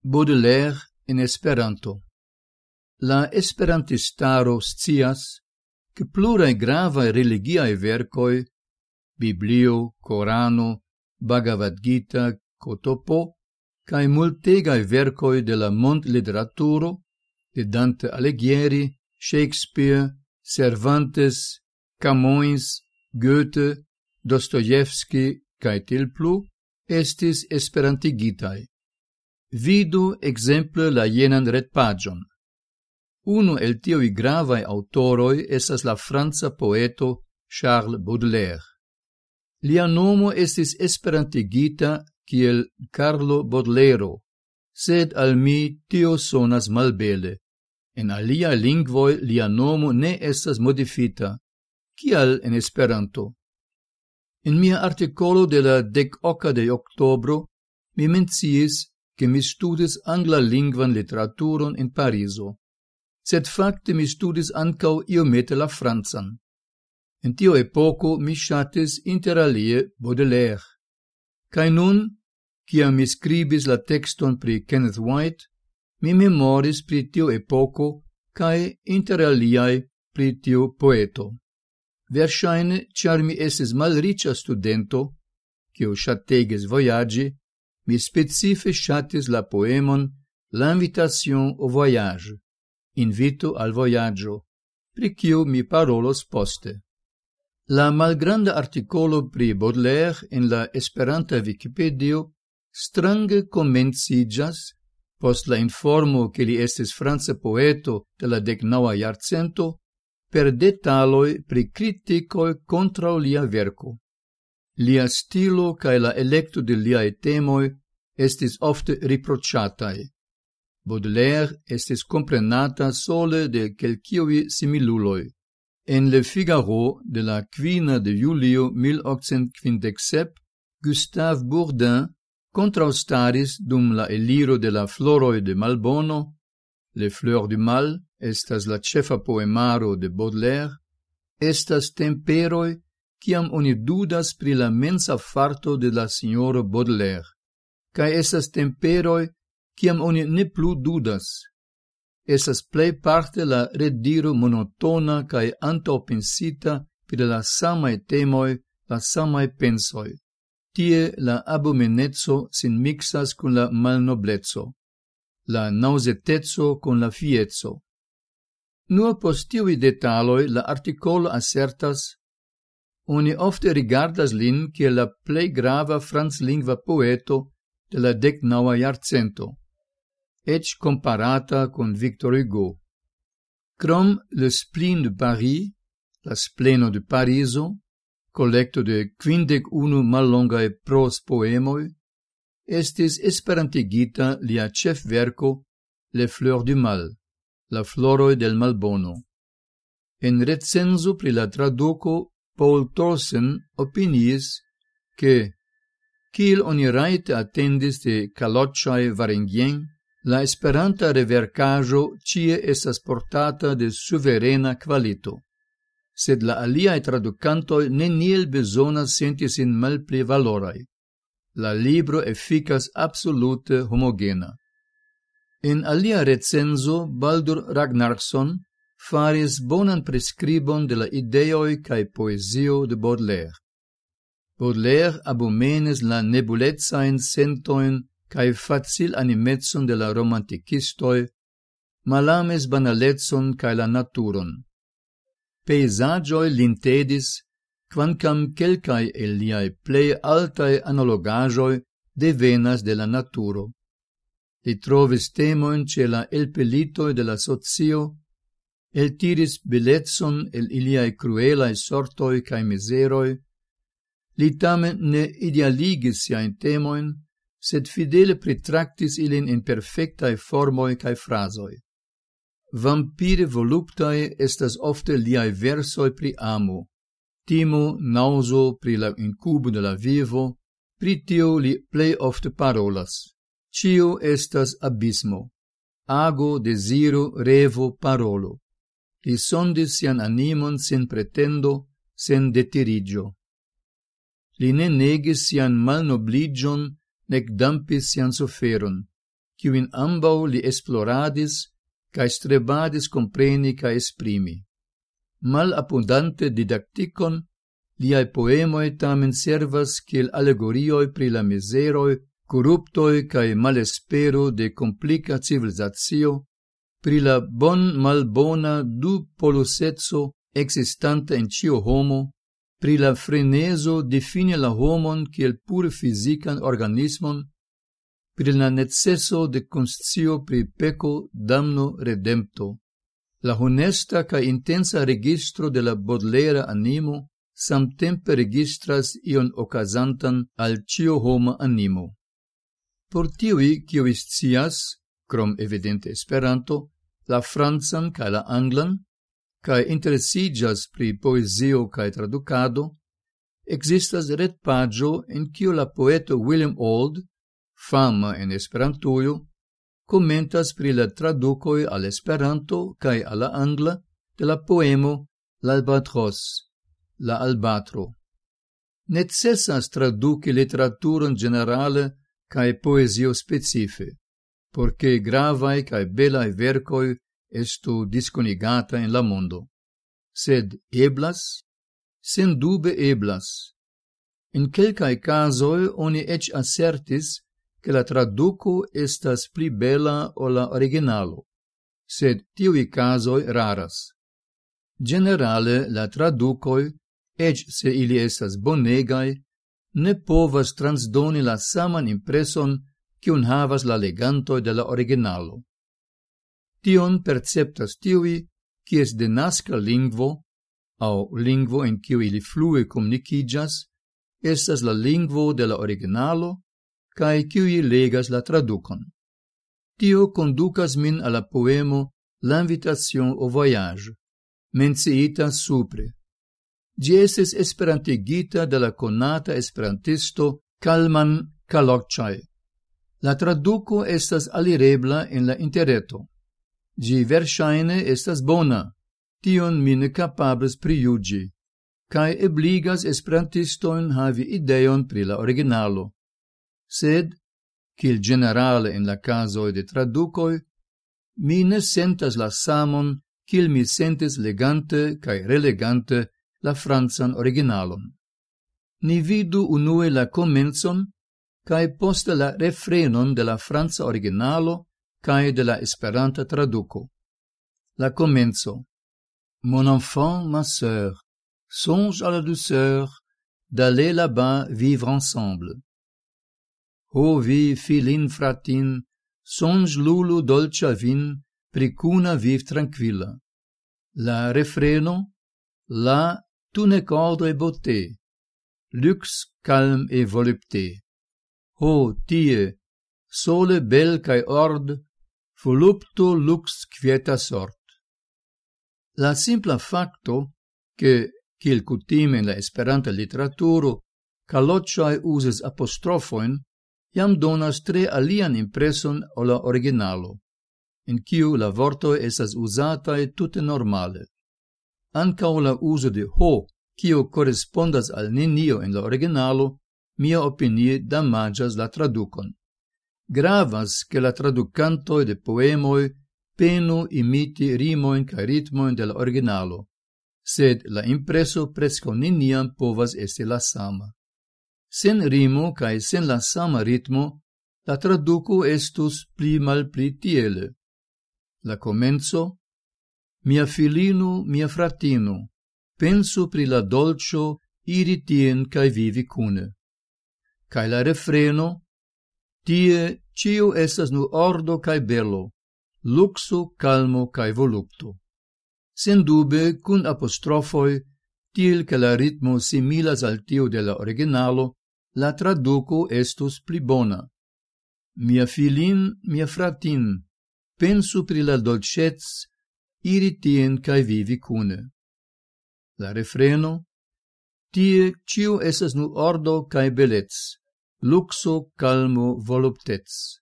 Baudelaire en Esperanto. La esperantistaro scias che plurae gravae religiae vercoi, Biblio, Corano, Bhagavad Gita, Kotopo, cae multegae vercoi de la mond literaturo, de Dante Alighieri, Shakespeare, Cervantes, Camões, Goethe, Dostoevsky, cae til plu, estis esperantigitae. Vidu exemple la jenan retpagion. Uno el tioi gravae autoroi estas la franca poeto Charles Baudelaire. Lia nomo estis esperantigita kiel Carlo Baudelairo, sed al mi tio sonas malbele. En alia lingvoi lia nomo ne estas modifita, kial en Esperanto. En mia articolo de la 10 de oktobro mi menciis che mi studis angla lingvan literaturon in Pariso, sed facte mi studis ancau iomete la francan. En tio epoco mi shatis inter alie Baudelaire. Cae nun, ciam mi scribis la texton pri Kenneth White, mi memoris pri tio epoco cae inter aliae pri tio poeto. Versaine, char mi estis malricia studento, cio shategis voyagi, mi specife shatis la poemon L'invitation au voyage, invito al voyaggio, pri cio mi parolos poste. La malgranda articolo pri Baudelaire en la Esperanta Wikipedio strange comencigas, post la informo che li estis franca poeto de la 19 jarcento, per detaloi pri criticoi contra lia verco. Lia stilo cae la electo de liae temoi estis ofte riprociatai. Baudelaire estis comprenata sole de quelcioi similuloi. En Le Figaro de la 5 de julio 1857, Gustave Bourdin contraustaris dum la eliro de la floroi de Malbono, Le Fleurs du Mal, estas la cefa poemaro de Baudelaire, estas temperoi ciam oni dudas pri la mensa farto de la signoro Baudelaire, cae estas temperoi ciam oni ne plu dudas. Estas plei parte la rediro monotona cae antopensita pri la samae temoi, la samae pensoi. Tie la abomenezzo sin mixas con la malnoblezzo, la nausetezzo con la fiezzo. Nur post tiui detaloi la articolo assertas: oni ofte rigardas lin kiel la plei grava franclingva poeto de la 19 jarcento, ec comparata con Victor Hugo. Crom Le Spleen de Paris, la Spleno de Pariso, collecto de 51 mallongae pros poemoi, estis esperantigita lia cef verco Le Fleurs du Mal, la floroi del Malbono. En recenso pri la traduco, Paul Thorsen opiniis che, kiel oni raite attendis de Calocciae Varingien, la esperanta revercajo cie estas portata de suverena qualito, sed la aliae traducantoi neniel besonas senti sin malpli valorai. La libro efficas absolute homogena. En alia recenso, Baldur Ragnarsson faris bonan prescribon de la ideoi cae poesio de Baudelaire. Baudelaire abomenes la nebulezain sentoin cae facil animetson de la romanticistoi, malames banalezzon cae la naturon. Peisagioi lintedis, quancam quelcae el liae plei altae analogajoi devenas de la naturo. Li trovis temoin ce la elpelitoi de la socio, el tiris belezzon el iliae cruelae sortoi cae miseroi, li tamen ne idealigis siain temoin, sed fidele pritractis ilin in perfectae formoi cae frasoi. Vampire voluptae estas ofte liae versoi pri amo, timo, nauso pri la incubo de la vivo, pri tio li plei ofte parolas. Cio estas abismo, ago, desiro, revo, parolo. Li sondis sian animon sen pretendo, sen detirigio. Li ne negis sian malnobligion, nec dampis sian suferon, in ambau li esploradis, cae strebadis compreni cae esprimi. Mal abundante didacticon, liai poemoi tamen servas kiel allegorioi pri la miseroi, corruptoi cae malespero de complica civilizatio, pri la malbona du polusetso existanta in cio homo, pri la freneso define la homon kiel pur fisican organismon, pri la necesso de conscio pri peco, damno, redempto. La honesta ca intensa registro de la bodlera animo samtempe registras ion ocasantan al cio homa animo. Por tiui, cio scias, crom evidente Esperanto, la francan ca la anglan, ca interesigas pri poesio ca traducado, existas retpagio en cio la poeto William Auld, fama en Esperantujo, commentas pri la traducoi al Esperanto cae alla angla de la poemo L'Albatros, la albatro. Necessas traduci literaturon generale cae poesio specife, porque gravae cae belae vercoi estu disconigata in la mondo. Sed eblas? Sen dube eblas. In quelcae casoi oni ec assertis che la traduco estas pli bela o la originalo, sed tiui casoi raras. Generale la traducoi, ec se ili estas bonegai, ne povas transdoni la saman impreson cion havas la legantoi de la originalo. Tion perceptas tiui, cies de nasca lingvo, au lingvo in cio ili flue comunicigas, estas la lingvo de la originalo, cae ciui legas la traducon. Tio conducas min a la poemo L'invitation au voyage, menciita supre. Gi estis esperantigita de la conata esperantisto Kalman Kalocai. La traduco estas alirebla en la interreto. Gi verŝajne estas bona, tion mi ne kapablas prijuĝi, cae ebligas esperantistojn havi ideon pri la originalo. Sed, kiel generale en la casoi de traducoi, mi ne sentas la samon kiel mi sentis legante cae relegante la francan originalon. Ni vidu unue la comencon, cae poste la refrenon de la franca originalo cae de la esperanta traduco. La comenzo. Mon enfant, ma sœur, songe à la douceur d'aller là-bas vivre ensemble. Ho vi, filin fratin, songe lulu dolcia vin, pricuna viv tranquilla. La refreno, la tu nec ordre et beauté, lux, calme et volupté. Ho, tie, sole bel cae ord, volupto lux quieta sort. La simpla facto, che, kiel cutime in la esperanta literaturo, Kalocai uses apostrofoin, jam donas tre alian impreson o la originalo, in kiu la vortoi estas usatae tute normale. Ancau la uso de ho, kio correspondas al nenio in la originalo, mia opinie damagas la traducon. Gravas che la traducantoi de poemoi penu imiti rimoin ca ritmoin de la originalo, sed la impreso presco neniam povas esti la sama. Sen rimo cae sen la sama ritmo, la traduco estus pli mal pli tiele. La comenzo, mia filino, mia fratino, pensu pri la dolcio iri tien cae vivi cune. Cae la refreno, tie cio estas nu ordo cae bello, luxo, calmo cae volupto. Sen dube, cun apostrofoi, tiel che la ritmo similas al tio de la originalo, la traduco estus pli bona. Mia filin, mia fratin, pensu pri la dolcetz, iri tien cae vivi cune. La refreno, tie cio esas nu ordo cae belez, luxo, calmo, voluptez.